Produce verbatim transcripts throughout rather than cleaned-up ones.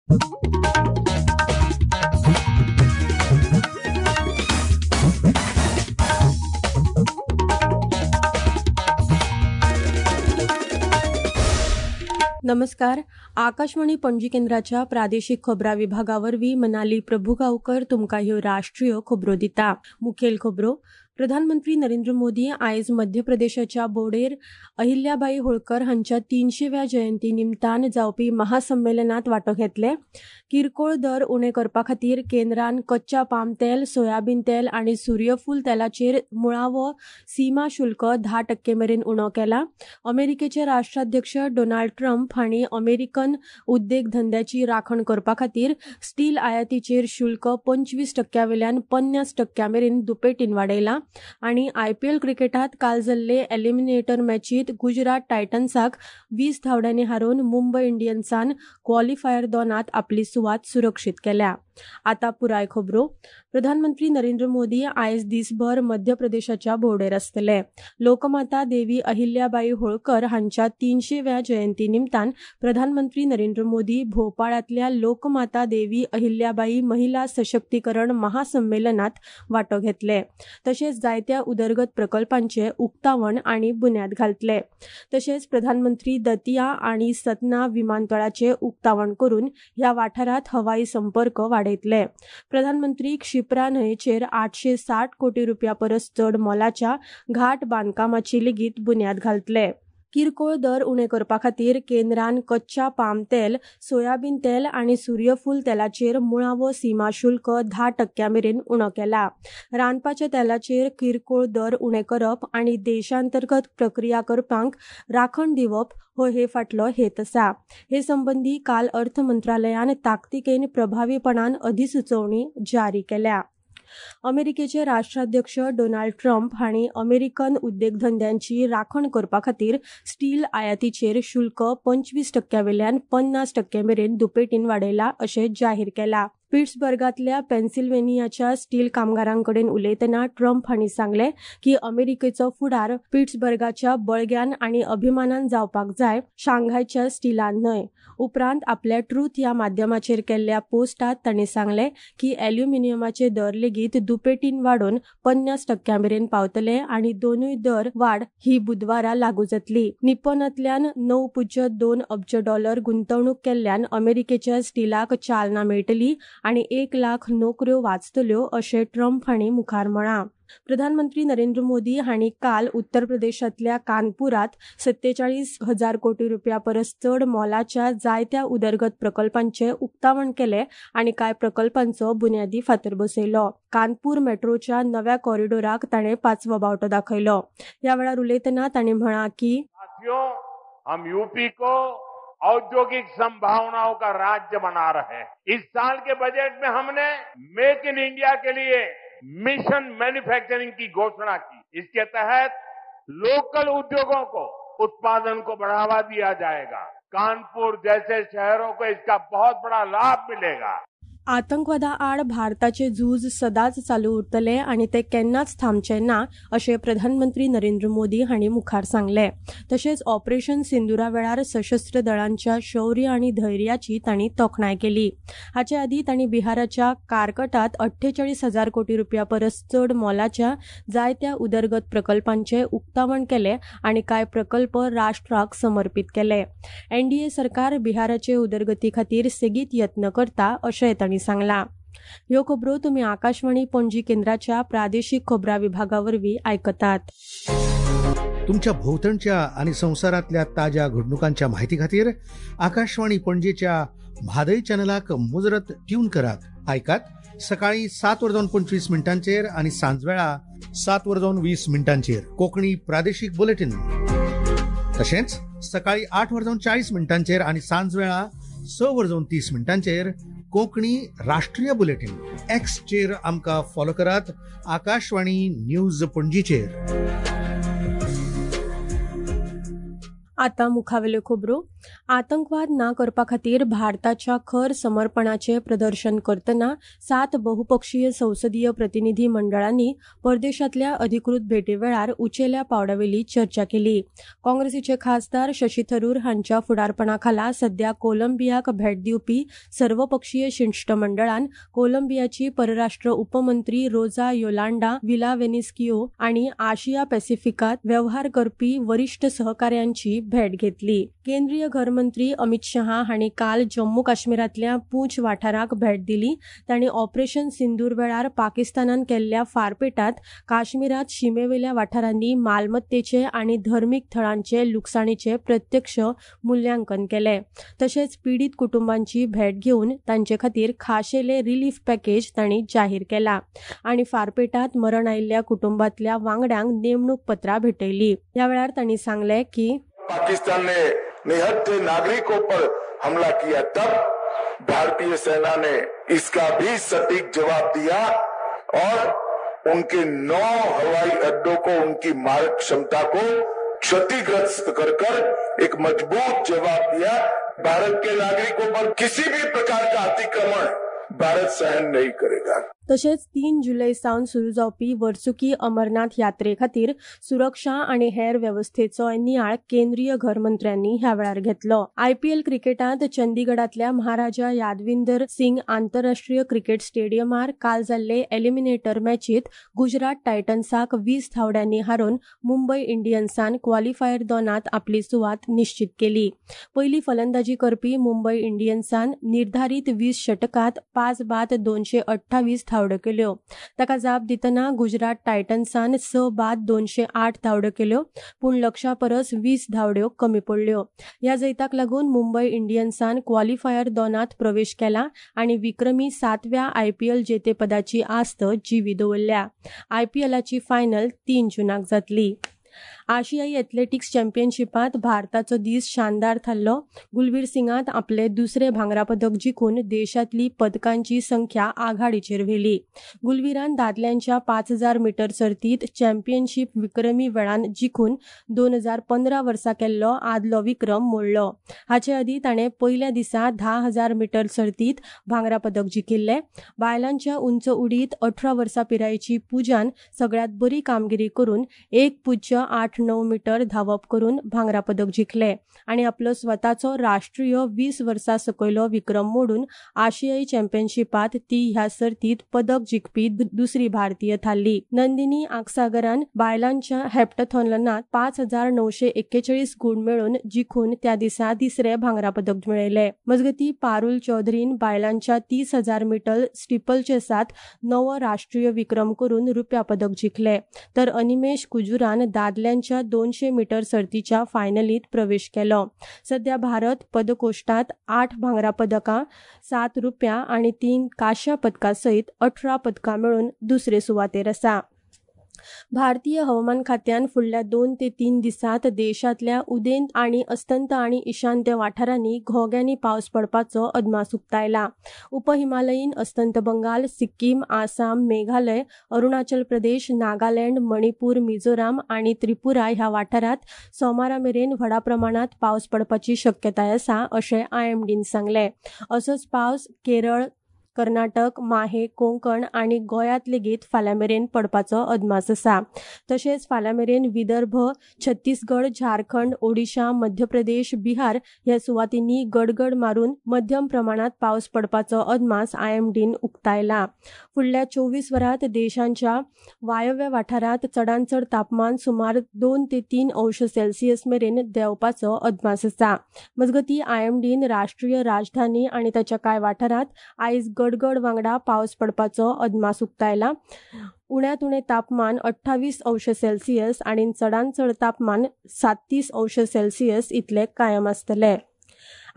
नमस्कार. आकाशवाणी पणजी केंद्राच्या प्रादेशिक खबरां विभागावर वी मनाली प्रभुगांवकर तुमकां ह्यो राष्ट्रीय खबरो दिता. मुखेल खबरो. प्रधानमंत्री नरेंद्र मोदी आयज मध्य प्रदेशाच्या बोडेर अहिल्याबाई होळकर हांच्या तिनशेव्या जयंती निमतान जावपी महासंमेलनात वांटो घेतले. किरकोळ दर उणे करपा खातीर केंद्रान कच्च्या पाम तेल, सोयाबीन तेल आनी सूर्यफूल तेलाचेर मुळावो सीमा शुल्क धा टक्के मेरेन उणो केला. अमेरिकेचे राष्ट्राध्यक्ष डोनाल्ड ट्रम्प हांणी अमेरिकन उद्देग धंद्याची राखण करपा खातीर स्टील आयातीचेर शुल्क पंचवीस टक्क्यावेल्यान पन्नास टक्क्या मेरेन दुपेटीन वाडयला. आणि आयपीएल क्रिकेटात काल जाल्ले एलिमिनेटर मॅचीत गुजरात टायटन्साक वीस धांवड्यांनी हारोवन मुंबय इंडियन्सान क्वॉलिफायर दोनात आपली सुवात सुरक्षीत केल्या. आता पुराय खबरो. प्रधानमंत्री नरेंद्र मोदी आयज दिसभर मध्य प्रदेशाच्या बोर्डेर आसतले. लोकमाता देवी अहिल्याबाई होळकर हांच्या तिनशेव्या जयंती निमतान प्रधानमंत्री नरेंद्र मोदी भोपाळांतल्या लोकमाता देवी अहिल्याबाई महिला सशक्तीकरण महासंमेलनात वांटो घेतले. तशेंच जायत्या उदरगत प्रकल्पांचे उक्तावण आनी बुन्याद घालतले. तशेंच प्रधानमंत्री दतिया आनी सतना विमानतळाचे उक्तावण करून ह्या वाठारात हवाई संपर्क वाडयतले. प्रधानमंत्री क्षिप्रा न्हंयेचेर आठशे साठ कोटी रुपया परस चड मोलाच्या घाट बांदकामाची लेगीत बुन्याद घालतले. किरकोळ दर उणे करपा खातीर केंद्रान कच्च्या पाम तेल, सोयाबीन तेल आनी सूर्यफूल तेलाचेर मुळावो सीमा शुल्क धा टक्क्या मेरेन उणो केला. रांदपाच्या तेलाचेर किरकोळ दर उणे करप आनी देशांतर्गत प्रक्रिया करपांक राखण दिवप हो हे फाटलो हेत आसा. हे संबंदी काल अर्थ मंत्रालयान ताकतिकेन प्रभावीपणान अधिसुचोवणी जारी केल्या. अमेरिकेचे राष्ट्राध्यक्ष डोनाल्ड ट्रम्प हांणी अमेरिकन उद्देगधंद्यांची राखण करपा खातीर स्टील आयातीचेर शुल्क पंचवीस टक्क्यावेल्यान पन्नास टक्के मेरेन दुपेटीन वाडयला अशें जाहीर केलां. पिट्सबर्गांतल्या पेन्सिल्वेनियाच्या स्टील कामगारांकडेन उलयतना ट्रम्प हांणी सांगलें की अमेरिकेचो फुडार पिट्सबर्गाच्या बळग्यान आनी अभिमानान जावपाक जाय, शांघायच्या स्टीलान न्हय. उपरांत आपल्या ट्रूथ ह्या माध्यमाचेर केल्ल्या पोस्टात तांणी सांगलें की एल्युमिनियमाचे दर लेगीत दुपेटीन वाडोवन पन्नास टक्क्या मेरेन पावतले आनी दोनूय दर वाड ही बुधवारा लागू जातली. निप्पॉनांतल्यान णव पुज्य दोन अब्ज डॉलर गुंतवणूक केल्ल्यान अमेरिकेच्या स्टीलाक चालना मेळटली आनी एक लाख नोकऱ्यो वाचतल्यो अशें ट्रम्प हांणी मुखार म्हळां. प्रधानमंत्री नरेंद्र मोदी हांणी काल उत्तर प्रदेशांतल्या कानपुरात सत्तेचाळीस हजार कोटी रुपया परस चड मोलाच्या जायत्या उदरगत प्रकल्पांचे उक्तावण केले आनी कांय प्रकल्पांचो बुन्यादी फातर बसयलो. कानपूर मेट्रोच्या नव्या कॉरिडोराक ताणें पांचवो बावटो दाखयलो. ह्या वेळार उलयतना तांणी म्हळां की हम यूपी को औद्योगिक संभावनाओं का राज्य बना रहे हैं. इस साल के बजट में हमने मेक इन इंडिया के लिए मिशन मैन्युफैक्चरिंग की घोषणा की. इसके तहत लोकल उद्योगों को उत्पादन को बढ़ावा दिया जाएगा. कानपुर जैसे शहरों को इसका बहुत बड़ा लाभ मिलेगा. आतंकवादा आड भारताचे झूज सदांच चालू उरतले आनी ते केन्नाच थांबचे ना अशें प्रधानमंत्री नरेंद्र मोदी हांणी मुखार सांगलें. तशेंच ऑपरेशन सिंदुरा वेळार सशस्त्र दळांच्या शौर्य आनी धैर्याची तांणी तोखणाय केली. हाचे आदीं तांणी बिहाराच्या कारकटात अठ्ठेचाळीस हजार कोटी रुपया परस चड मोलाच्या जायत्या उदरगत प्रकल्पांचे उक्तावण केले आनी कांय प्रकल्प राष्ट्राक समर्पीत केले. एनडीए सरकार बिहाराचे उदरगती खातीर सेगीत यत्न करता अशेंय तांणी सांगला. ह्यो खबरो तुमी आकाशवाणी पणजी केंद्राच्या प्रादेशीक खबरां विभागावरवीं आयकतात. तुमच्या भोवतणच्या आणि संवसारातल्या ताज्या घडणुकांच्या माहिती खातीर आकाशवाणी पणजेच्या म्हादय चॅनलाक मुजरत ट्यून करात. आयकात सकाळी सात वरजावन पंचवीस मिनटांचेर आणि सांजवेळा सात वरजावन वीस मिनटांचेर कोंकणी प्रादेशीक बुलेटिन. तशेंच सकाळी आठ वरजावन चाळीस मिनटांचेर आणि सांजवेळा स वरजावन तीस मिनटांचेर कोंकणी राष्ट्रीय बुलेटिन. एक्स चेर आमकां फॉलो करात. आकाशवाणी न्यूज पणजीचेर. आतां मुखावेल्यो खबरो. आतंकवाद ना करपा खातीर भारताच्या खर समर्पणाचे प्रदर्शन करतना सात बहुपक्षीय संसदीय प्रतिनिधी मंडळांनी परदेशातल्या अधिकृत भेटी वेळार उंचेल्या पावड्यावेली चर्चा केली. काँग्रेसीचे खासदार शशी थरूर हांच्या फुडारपणाखाला सध्या कोलंबियाक भेट दिवपी सर्वपक्षीय शिष्टमंडळान कोलंबियाची परराष्ट्र उपमंत्री रोजा योलांडा विलावेनिस्कियो आणि आशिया पॅसिफिकात व्यवहार करपी वरिष्ठ सहकाऱ्यांची भेट घेतली. केंद्रीय घरमंत्री अमित शहा हांणी काल जम्मू काश्मीरातल्या पूंछ वाठाराक भेट दिली. तांणी ऑपरेशन सिंदूर वेळार पाकिस्तानान केल्ल्या फारपेटात काश्मीरात शिमेवेल्या वाठारांनी मालमत्तेचे आनी धर्मीक थळांचे लुकसाणीचे प्रत्यक्ष मुल्यांकन केले. तशेंच पीडित कुटुंबांची भेट घेवन तांचे खातीर खाशेले रिलीफ पॅकेज तांणी जाहीर केला आनी फारपेटात मरण आयिल्ल्या कुटुंबातल्या वांगड्यांक नेमणूक पत्रां भेटयली. ह्या वेळार तांणी सांगले की पाकिस्तान ने निहत्थे नागरिकों पर हमला किया, तब भारतीय सेना ने इसका भी सटीक जवाब दिया और उनके नौ हवाई अड्डों को, उनकी मारक क्षमता को क्षतिग्रस्त कर कर एक मजबूत जवाब दिया. भारत के नागरिकों पर किसी भी प्रकार का अतिक्रमण भारत सहन नहीं करेगा. तशेंच तीन जुलै सावन सुरू जावपी वर्सुकी अमरनाथ यात्रे खातीर सुरक्षा आनी हेर वेवस्थेचो नियाळ केंद्रीय घरमंत्र्यांनी ह्या वेळार घेतलो. आयपीएल क्रिकेटांत चंदीगडातल्या महाराजा यादविंदर सिंग आंतरराष्ट्रीय क्रिकेट स्टेडियमार काल जाल्ले एलिमिनेटर मॅचीत गुजरात टायटन्साक वीस धांवड्यांनी हारोवन मुंबय इंडियन्सान क्वॉलिफायर दोनात आपली सुवात निश्चित केली. पयली फलंदाजी करपी मुंबय इंडियन्सान निर्धारीत वीस षटकांत पाच बाद दोनशे अठ्ठावीस धांवड्यो केल्यो. ताका जाप दितना गुजरात टायटन्सान स बाद दोनशे आठ धांवड्यो केल्यो, पूण लक्षा परस वीस धांवड्यो कमी पडल्यो. ह्या जैताक लागून मुंबय इंडियन्सान क्वॉलिफायर दोनात प्रवेश केला आनी विक्रमी सातव्या आयपीएल जेतेपदाची आस्त जिवी दवरल्या. आयपीएलाची फायनल तीन जुनाक जातली. आशियाई एथलेटिक्स चॅम्पियनशिपांत भारताचो दीस शानदार थारलो. गुलवीर सिंगान आपले दुसरे भांगरा पदक जिखून देशातली पदकांची संख्या आघाडीचेर व्हेली. गुलवीरान दादल्यांच्या पाच हजार मीटर सर्तीत चॅम्पियनशीप विक्रमी वेळान जिखून दोन हजार पंदरा वर्सा केल्लो आदलो विक्रम मोडलो. हाचे आदीं ताणें पयल्या दिसा धा हजार मीटर सर्तीत भांगरा पदक जिखिल्ले. बायलांच्या उंच उडीत अठरा वर्सां पिरायेची पुजान सगळ्यात बरी कामगिरी करून एक पुज्य आठ णव मीटर धावप करून भांगरा पदक जिखले आनी आपलो स्वताचो राष्ट्रीय वीस वर्सां सकयलो विक्रम मोडून आशियाई चॅम्पियनशिपांत ती ह्या सर्तीत पदक जिखपी दुसरी भारतीय थारली. नंदिनी आगसागरान बायलांच्या हेप्टथॉनात पाच हजार णवशे एक्केचाळीस गुण मेळोवन जिखून त्या दिसा तिसरे भांगरा पदक मेळयले. मजगती पारुल चौधरीन बायलांच्या तीस हजार मीटर स्टिपलचेसात नवो राष्ट्रीय विक्रम करून रुप्या पदक जिखले, तर अनिमेश कुजुरान दादल्यांच्या दोनशे मीटर सर्तीच्या फायनलीत प्रवेश केलो. सध्या भारत पदकोष्टात आठ भांगरा पदकां, सात रुप्या आनी तीन काश्या पदकां सयत अठरा पदकां मेळून दुसरे सुवातेर आसा. भारतीय हवामान खात्यान फुडल्या दोन ते तीन दिसांत देशातल्या उदेंत आनी अस्तंत आनी ईशान्य वाठारांनी घोग्यांनी पावस पडपाचो अदमास उक्तायला. उपहिमालयीन अस्तंत बंगाल, सिक्कीम, आसाम, मेघालय, अरुणाचल प्रदेश, नागालँड, मणिपूर, मिझोराम आनी त्रिपुरा ह्या वाठारांत सोमारा मेरेन व्हडा प्रमाणात पावस पडपाची शक्यताय आसा अशें आयएमडीन सांगलें. असोच पावस केरळ, कर्नाटक, माहे, कोंकण आनी गोंयांत लेगीत फाल्यां मेरेन पडपाचो अदमास आसा. तशेंच फाल्यां मेरेन विदर्भ, छत्तीसगड, झारखंड, ओडिशा, मध्य प्रदेश, बिहार ह्या सुवातींनी गडगड मारून मध्यम प्रमाणात पावस पडपाचो अदमास आयएमडीन उक्तायला. फुडल्या चोवीस वरांत देशांच्या वायव्य वाठारांत चडांत चड तापमान सुमार दोन ते तीन अंश सेल्सियस मेरेन देंवपाचो अदमास आसा. मजगती आयएमडीन राष्ट्रीय राजधानी आनी ताच्या कांय वाठारांत आयज गडगड वांगडा पावस पडपाचो अदमास उक्तायला. उण्यांत उणें तापमान अठ्ठावीस अंश सेल्सियस आनी चडांत चड तापमान साततीस अंश सेल्सियस इतले कायम आसतले.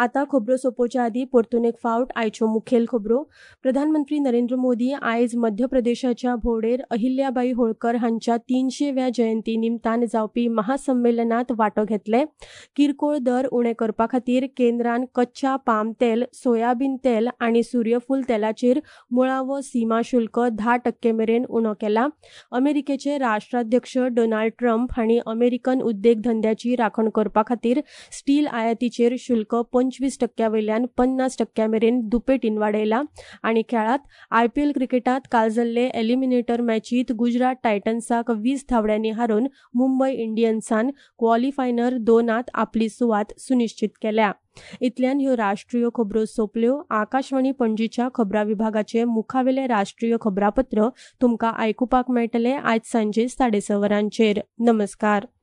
आता खबरो सोपोवच्या आदी परतून एक फावट आयच्यो मुखेल खबरो. प्रधानमंत्री नरेंद्र मोदी आयज मध्य प्रदेशाच्या भोवडेर अहिल्याबाई होळकर हांच्या तीनशेव्या जयंती निमतान जावपी महासंमेलनात वांटो घेतले. किरकोळ दर उणे करपा खातीर केंद्रान कच्च्या पाम तेल, सोयाबीन तेल आनी सूर्यफूल तेलाचेर मुळावो सीमा शुल्क धा टक्के मेरेन उणो केला. अमेरिकेचे राष्ट्राध्यक्ष डोनाल्ड ट्रम्प हांणी अमेरिकन उद्देग धंद्याची राखण करपा खातीर स्टील आयातीचेर शुल्क पंचवीस टक्क्या वयल्यान पन्नास टक्क्या मेरेन दुपेटीन वाडयला. आनी खेळात आयपीएल क्रिकेटात काल जाल्ले एलिमिनेटर मॅचीत गुजरात टायटन्साक वीस धांवड्यांनी हारोवन मुंबय इंडियन्सान क्वॉलिफायनर दोनात आपली सुवात सुनिश्चित केल्या. इतल्यान ह्यो राष्ट्रीय खबरो सोंपल्यो. आकाशवाणी पणजीच्या खबरां विभागाचे मुखावेले राष्ट्रीय खबरापत्र तुमकां आयकुपाक मेळटले आयज सांजे साडे स वरांचेर. नमस्कार.